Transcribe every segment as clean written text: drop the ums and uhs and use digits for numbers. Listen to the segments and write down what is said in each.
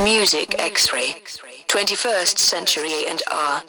Music X-Ray, 21st Century A&R.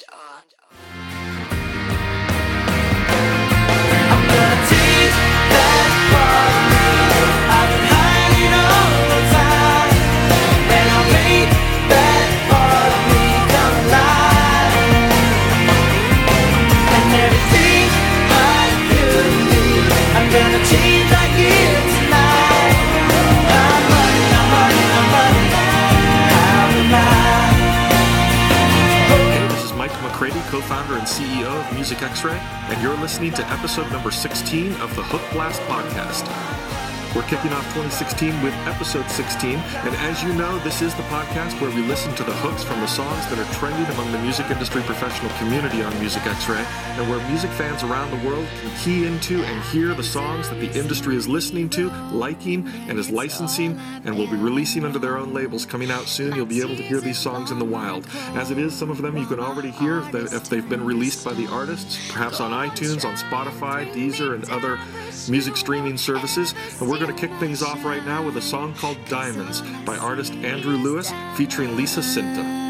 Co-founder and CEO of Music X-Ray, and you're listening to episode number 16 of the Hook Blast podcast. We're kicking off 2016 with episode 16, and as you know, this is the podcast where we listen to the hooks from the songs that are trending among the music industry professional community on Music X-Ray, and where music fans around the world can key into and hear the songs that the industry is listening to, liking, and is licensing, and will be releasing under their own labels. Coming out soon, you'll be able to hear these songs in the wild. As it is, some of them you can already hear if they've been released by the artists, perhaps on iTunes, on Spotify, Deezer, and other music streaming services. And we're going to kick things off right now with a song called Diamonds by artist Andrew Lewis featuring Lisa Cinta.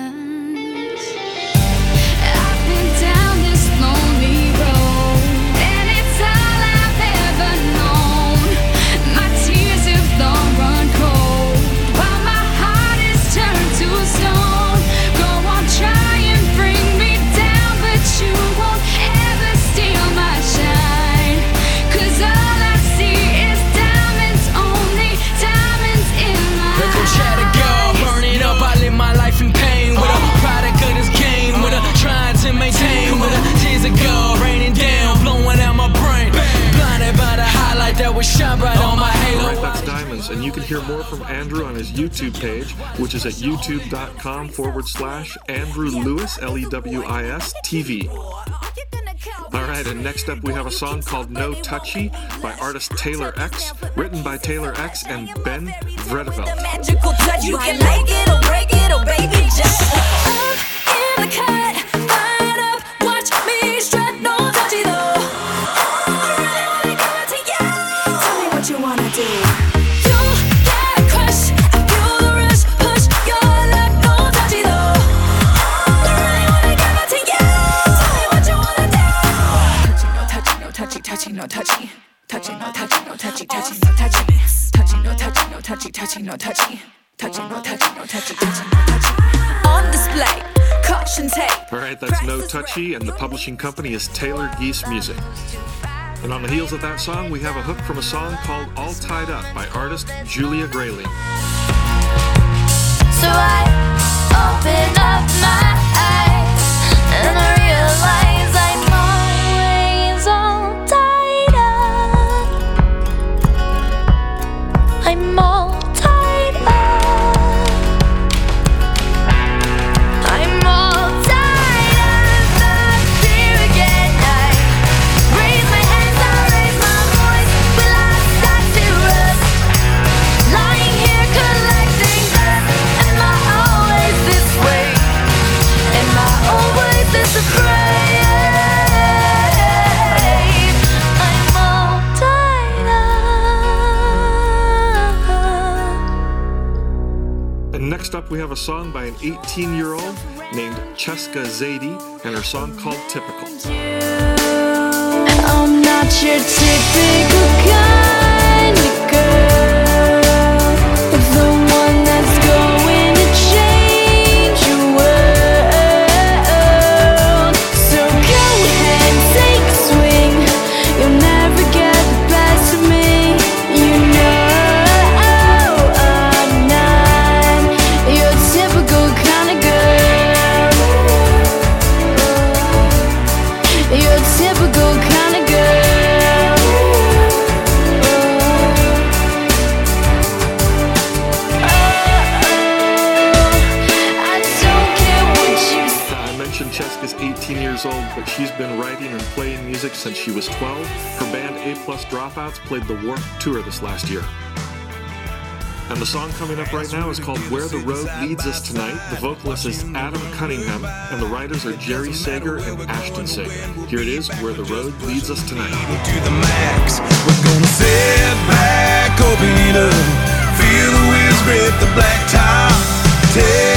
Alright, that's Diamonds, and you can hear more from Andrew on his YouTube page, which is at youtube.com/Andrew Lewis, Lewis TV. Alright, and next up we have a song called No Touchy by artist Taylor X, written by Taylor X and Ben Vredeveld. You can make it or break it, or baby, just in the cut, find up, watch me strut, no touchy though. You wanna do? You get crushed, I feel the rush, push your luck, no touchy though. I really wanna give it to you. Tell me what you wanna do. Touchy, no touchy, touchy, no touchy, touchy, no touchy, no touchy, touchy, no touchy, touchy, no touchy, no touchy, touchy, no touchy, touchy, no touchy, no touchy, touchy, no touchy. On display, caution tape. Alright, that's No Touchy, and the publishing company is Taylor Geese Music. And on the heels of that song, we have a hook from a song called All Tied Up by artist Julia Grayling. So I open up my eyes and I realize I'm always all tied up. I'm all tied up. I'm all tied up. Back here again. I raise my hands, I raise my voice. Will I start to rust? Lying here collecting dust. Am I always this way? Am I always this afraid? I'm all tied up. And next up, we have a song by an 18-year-old named Cheska Zadie and her song called Typical. I'm not your typical kind of girl, the one that's going to change your world. So go ahead, take a swing. You'll never get the best of me. You know I'm not your typical kind of girl. Your typical kind of girl. I don't care what you say. I mentioned Cheska's 18 years old, but she's been writing and playing music since she was 12. Her band A+ Dropouts played the Warped Tour this last year. And the song coming up right now is called Where the Road Leads Us Tonight. The vocalist is Adam Cunningham, and the writers are Jerry Sager and Ashton Sager. Here it is, Where the Road Leads Us Tonight. To the max, we're gonna sit back, open it up, feel the wheels grip the black top,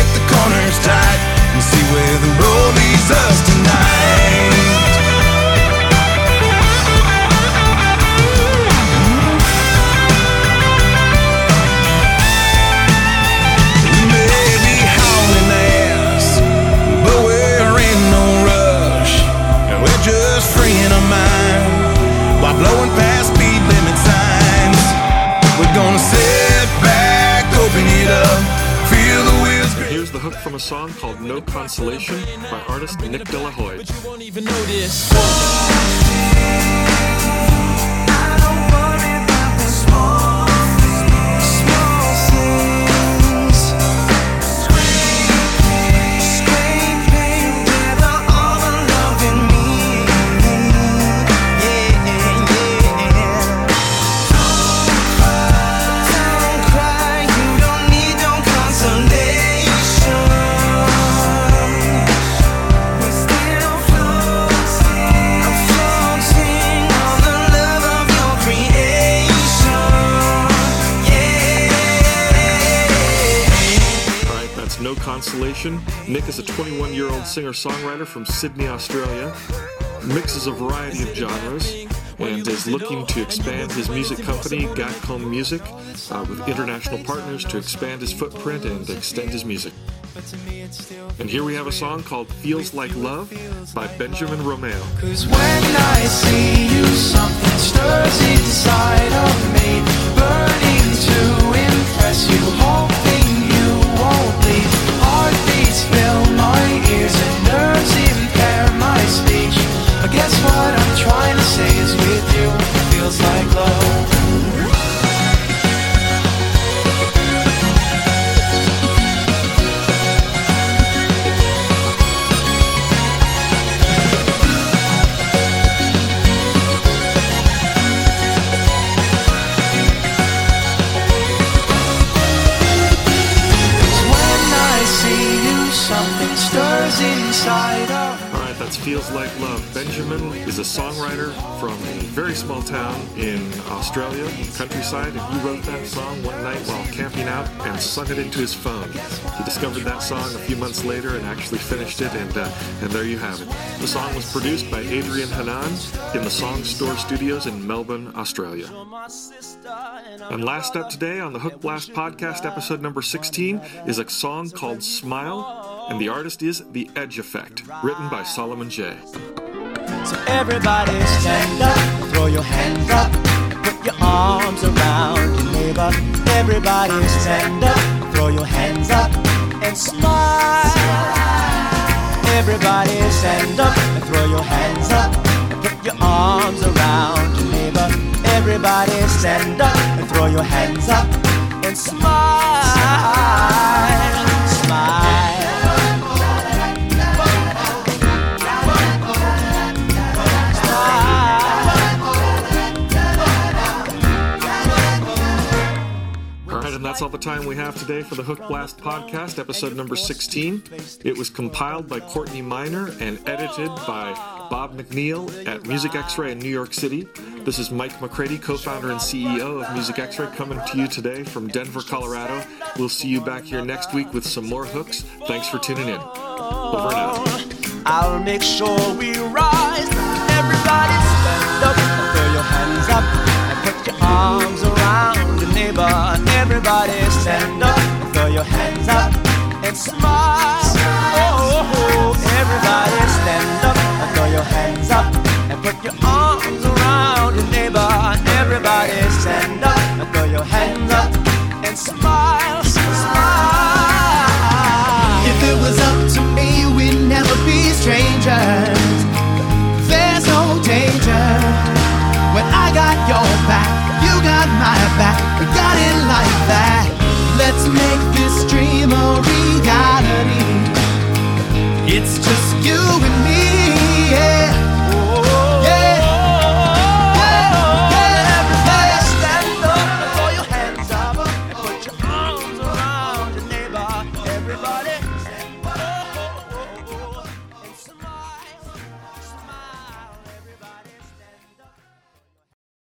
hook from a song called No Consolation by artist Nick De La Hoya. But you won't even notice. No Consolation. Nick is a 21-year-old singer-songwriter from Sydney, Australia, mixes a variety of genres, and is looking to expand his music company, Gatcombe Music, with international partners to expand his footprint and extend his music. And here we have a song called Feels Like Love by Benjamin Romeo. 'Cause when I see you, something stirs inside of me, burning to impress you, hoping you won't leave. Heartbeats fill my ears and nerves impair my speech. I guess what I'm trying to say is with you, feels like love. Something stirs inside of. Alright, that's Feels Like Love. Benjamin is a songwriter from a very small town in Australia, countryside, and he wrote that song one night while camping out and sung it into his phone. He discovered that song a few months later and actually finished it, and there you have it. The song was produced by Adrian Hanan in the Song Store Studios in Melbourne, Australia. And last up today on the Hook Blast Podcast, episode number 16, is a song called Smile, and the artist is The Edge Effect, written by Solomon J. So everybody stand up, throw your hands up, put your arms around your neighbor. Everybody stand up, throw your hands up, and smile. Everybody stand up and throw your hands up, and put your arms around your neighbor. Everybody stand up and throw your hands up, and smile. Smile. And that's all the time we have today for the Hook Blast Podcast, episode number 16. It was compiled by Courtney Miner and edited by Bob McNeil at Music X-Ray in New York City. This is Mike McCready, co-founder and CEO of Music X-Ray, coming to you today from Denver, Colorado. We'll see you back here next week with some more hooks. Thanks for tuning in. Over and out. I'll make sure we rise. Everybody stand up and throw your hands up and put your arms around your neighbor. Everybody stand up and throw your hands up and smile. Oh, everybody stand up and throw your hands up and put your arms around your neighbor. Everybody stand up and throw your hands up and smile, smile. If it was up to me, we'd never be strangers. There's no danger when I got your back, you got my back. We got it like that. Let's make this dream a reality. It's just you and me.